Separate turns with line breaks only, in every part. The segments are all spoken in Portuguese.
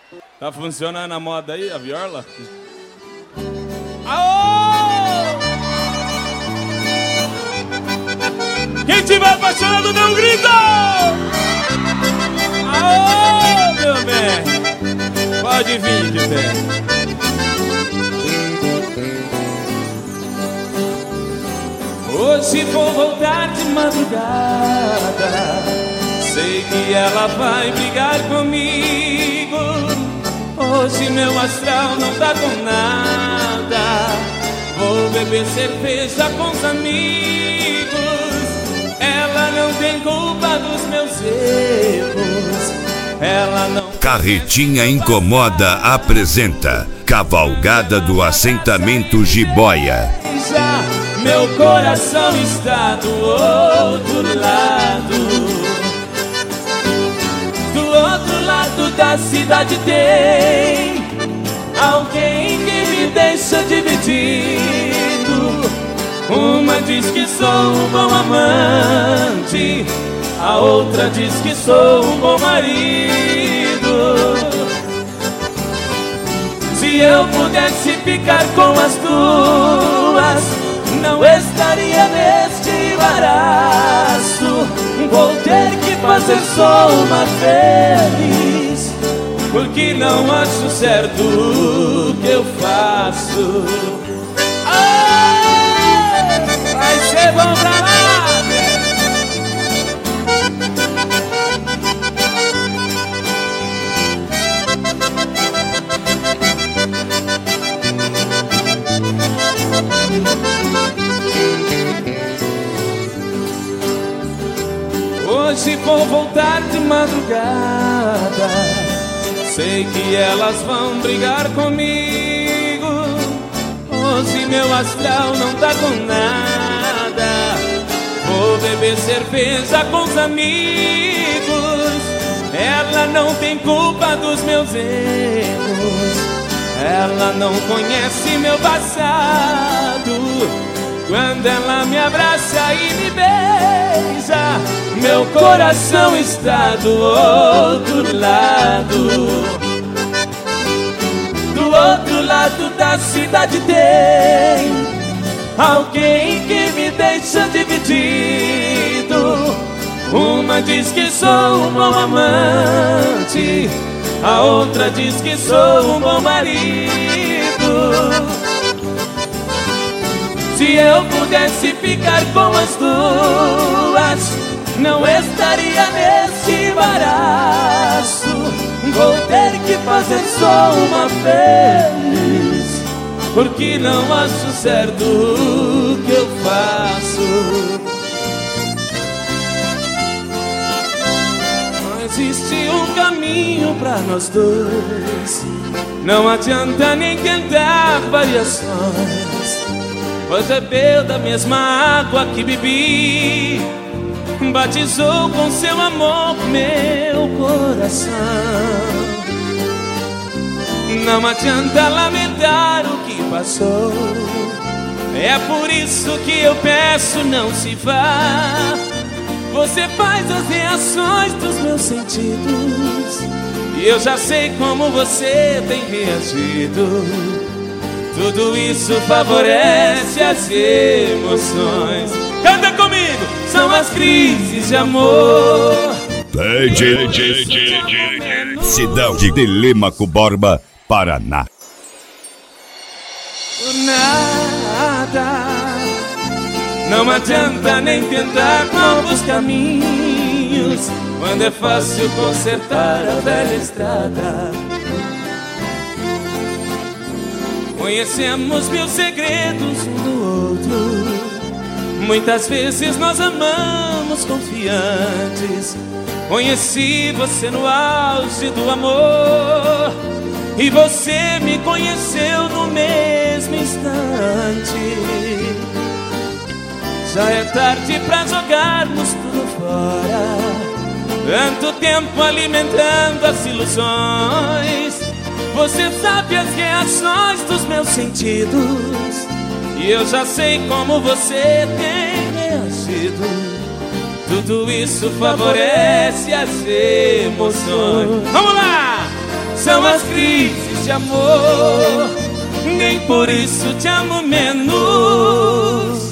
Tá funcionando a moda aí, a viola? Aô! Quem tiver apaixonado, dê um grito! Aô, meu bem! Pode vir, que bem. Hoje vou voltar de madrugada. Sei que ela vai brigar comigo. Hoje meu astral não tá com nada. Vou beber cerveja com os amigos. Ela não tem culpa dos meus erros. Ela não...
Carretinha Incomoda apresenta Cavalgada do Assentamento Jiboia.
Meu coração está do outro lado. Do outro lado da cidade tem alguém que me deixa dividido. Uma diz que sou um bom amante, a outra diz que sou um bom marido. Se eu pudesse ficar com as duas, não estaria neste embaraço. Vou ter que fazer só uma feliz, porque não acho certo o que eu faço. Vai ser bom pra lá, Hoje vou voltar de madrugada. Sei que elas vão brigar comigo. Hoje meu astral não tá com nada. Vou beber cerveja com os amigos. Ela não tem culpa dos meus erros. Ela não conhece meu passado. Quando ela me abraça e me beija, meu coração está do outro lado. Do outro lado da cidade tem alguém que me deixa dividido. Uma diz que sou um bom amante, a outra diz que sou um bom marido. Se eu pudesse ficar com as duas, não estaria nesse embaraço. Vou ter que fazer só uma vez, porque não acho certo o que eu faço. Não existe um caminho pra nós dois. Não adianta nem tentar variações. Pois bebeu da mesma água que bebi, batizou com seu amor meu coração. Não adianta lamentar o que passou. É por isso que eu peço, não se vá. Você faz as reações dos meus sentidos, e eu já sei como você tem reagido. Tudo isso favorece as emoções. Canta comigo! São as crises de amor.
Cidade de Telêmaco Borba, Paraná.
Por nada. Não adianta nem tentar novos caminhos, quando é fácil consertar a velha estrada. Conhecemos mil segredos um do outro. Muitas vezes nós amamos confiantes. Conheci você no auge do amor, e você me conheceu no mesmo instante. Já é tarde pra jogarmos tudo fora. Tanto tempo alimentando as ilusões. Você sabe as reações dos meus sentidos, e eu já sei como você tem reagido. Tudo isso favorece as emoções. Vamos lá! São as crises de amor, nem por isso te amo menos.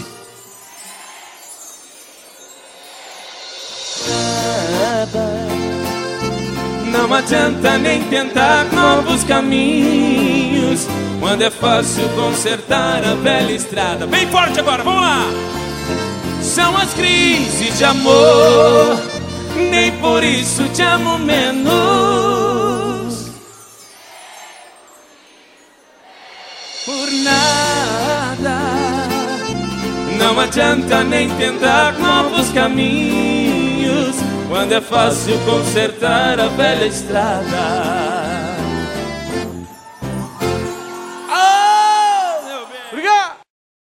Não adianta nem tentar novos caminhos, quando é fácil consertar a velha estrada. Bem forte agora, vamos lá! São as crises de amor, nem por isso te amo menos. Por nada. Não adianta nem tentar novos caminhos, quando é fácil consertar a velha estrada.